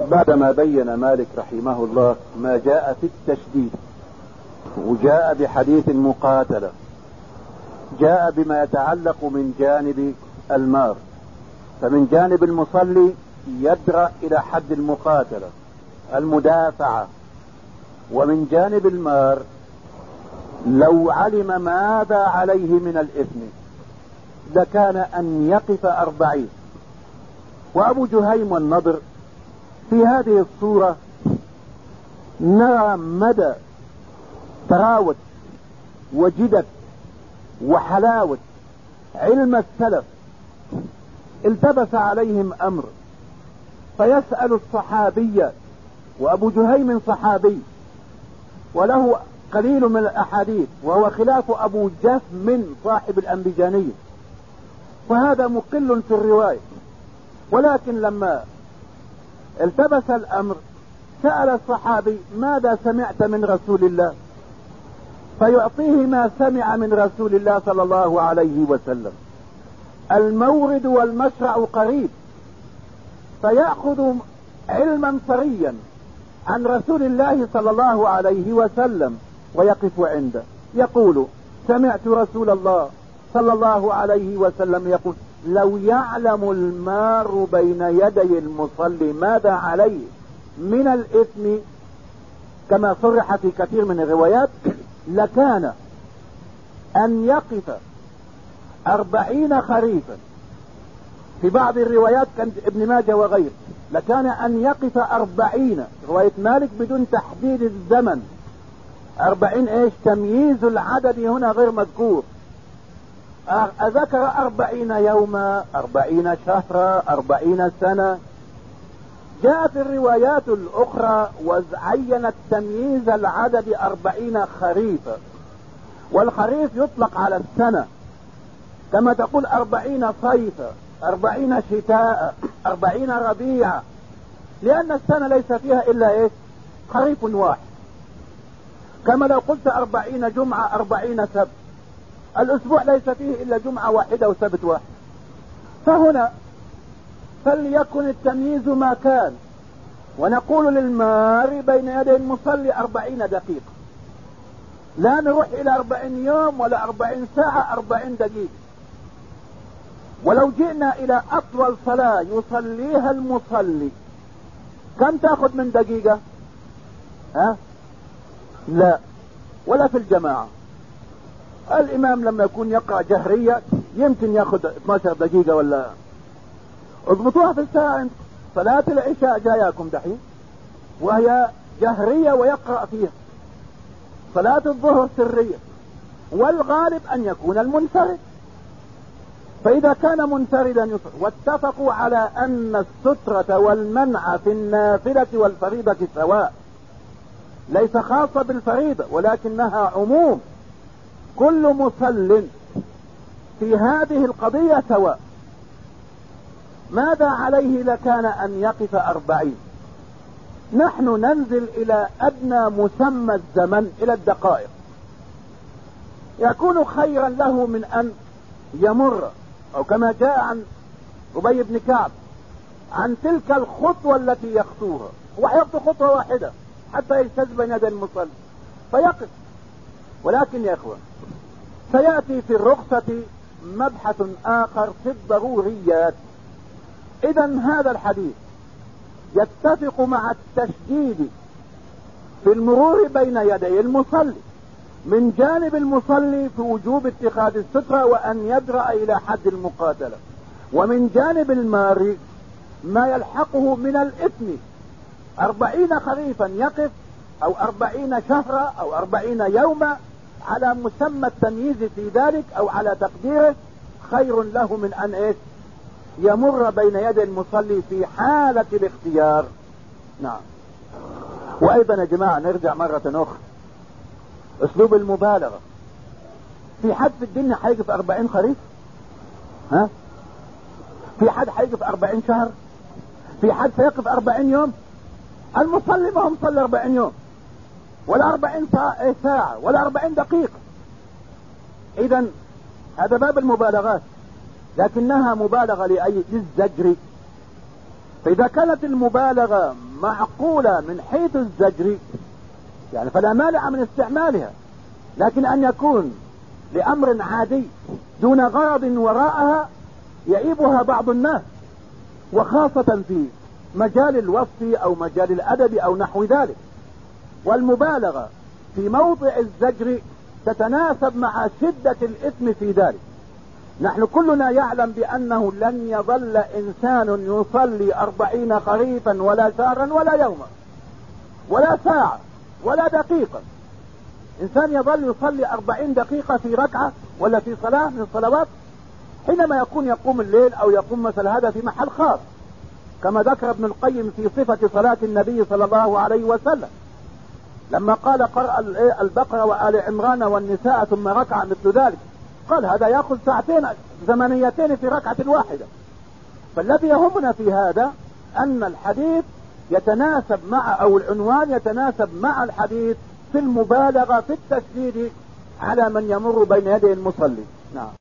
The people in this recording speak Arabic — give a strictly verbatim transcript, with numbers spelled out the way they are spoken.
بعدما بين مالك رحمه الله ما جاء في التشديد وجاء بحديث المقاتلة، جاء بما يتعلق من جانب المار. فمن جانب المصلي يدرأ إلى حد المقاتلة المدافعة، ومن جانب المار لو علم ماذا عليه من الإثم لكان أن يقف أربعين. وأبو جهيم والنضر في هذه الصورة نرى مدى تراوت وجدت وحلاوة علم السلف. التبس عليهم أمر فيسأل الصحابي، وأبو جهيم صحابي وله قليل من الأحاديث، وهو خلاف أبو جهم صاحب الأنبجانية، وهذا مقل في الرواية. ولكن لما التبس الأمر سأل الصحابي ماذا سمعت من رسول الله، فيعطيه ما سمع من رسول الله صلى الله عليه وسلم. المورد والمشرع قريب، فيأخذ علما طريا عن رسول الله صلى الله عليه وسلم ويقف عنده يقول سمعت رسول الله صلى الله عليه وسلم يقول لو يعلم المار بين يدي المصلي ماذا عليه من الإثم كما صرح في كثير من الروايات لكان أن يقف أربعين خريفا. في بعض الروايات كان ابن ماجه وغيره لكان أن يقف أربعين، رواية مالك بدون تحديد الزمن. أربعين ايش؟ تمييز العدد هنا غير مذكور. أذكر أربعين يوما، أربعين شهرا، أربعين سنة. جاء في الروايات الأخرى وعينت تمييز العدد أربعين خريفا، والخريف يطلق على السنة كما تقول أربعين صيفا، أربعين شتاء، أربعين ربيع، لأن السنة ليس فيها إلا إيه؟ خريف واحد. كما لو قلت أربعين جمعة، أربعين سبت، الأسبوع ليس فيه إلا جمعة واحدة وسبت واحد. فهنا فليكن التمييز ما كان، ونقول للمار بين يدي المصلي أربعين دقيقة، لا نروح إلى أربعين يوم ولا أربعين ساعة، أربعين دقيقة. ولو جئنا إلى أطول صلاة يصليها المصلي كم تأخذ من دقيقة؟ ها؟ لا، ولا في الجماعة. الإمام لما يكون يقرأ جهرية يمكن يأخذ اثناشر دقيقة ولا. اضبطوها في الساعة. صلاة العشاء جاياكم دحين وهي جهرية ويقرأ فيها. صلاة الظهر سرية، والغالب أن يكون المنفرد. فإذا كان منفردا يصل. واتفقوا على أن السترة والمنع في النافلة والفريضة سواء، ليس خاصة بالفريضة ولكنها عموم. كل مصل في هذه القضية سواء. ماذا عليه لكان أن يقف أربعين؟ نحن ننزل إلى أدنى مسمى الزمن إلى الدقائق، يكون خيرا له من أن يمر، أو كما جاء عن أبي بن كعب عن تلك الخطوة التي يخطوها. ويخطو خطوة واحدة حتى يجتاز بين يدي المصلي فيقف. ولكن يا إخوان سيأتي في الرخصة مبحث آخر في الضروريات. إذن هذا الحديث يتفق مع التشديد في المرور بين يدي المصلي من جانب المصلي في وجوب اتخاذ السترة وأن يدرأ إلى حد المقاتلة، ومن جانب الماري ما يلحقه من الإثم. أربعين خريفا يقف، أو أربعين شهرا، أو أربعين يوما، على مسمى التمييز في ذلك أو على تقديره خير له من أن إيه؟ يمر بين يدي المصلي في حالة الاختيار. نعم. وأيضا يا جماعة نرجع مرة أخرى أسلوب المبالغة. في حد في الدنيا حيقف أربعين خريف؟ ها؟ في حد حيقف أربعين شهر؟ في حد سيقف أربعين يوم؟ المصلي ما هم صلي أربعين يوم ولا أربعين ساعة ولا أربعين دقيقة. إذن هذا باب المبالغات، لكنها مبالغة لأي للزجر. فإذا كانت المبالغة معقولة من حيث الزجر يعني فلا مانع من استعمالها، لكن أن يكون لأمر عادي دون غرض وراءها يعيبها بعض الناس، وخاصة في مجال الوصف أو مجال الأدب أو نحو ذلك. والمبالغة في موضع الزجر تتناسب مع شدة الإثم في ذلك. نحن كلنا يعلم بأنه لن يظل إنسان يصلي أربعين خريفا ولا شهرا ولا يوما ولا ساعة ولا دقيقة. إنسان يظل يصلي أربعين دقيقة في ركعة ولا في صلاة من الصلوات حينما يكون يقوم الليل أو يقوم مثل هذا في محل خاص، كما ذكر ابن القيم في صفة صلاة النبي صلى الله عليه وسلم لما قال قرأ البقرة وآل عمران والنساء ثم ركع مثل ذلك، قال هذا يأخذ ساعتين زمنيتين في ركعة واحدة. فالذي يهمنا في هذا أن الحديث يتناسب مع أو العنوان يتناسب مع الحديث في المبالغة في التشديد على من يمر بين يدي المصلي. نعم.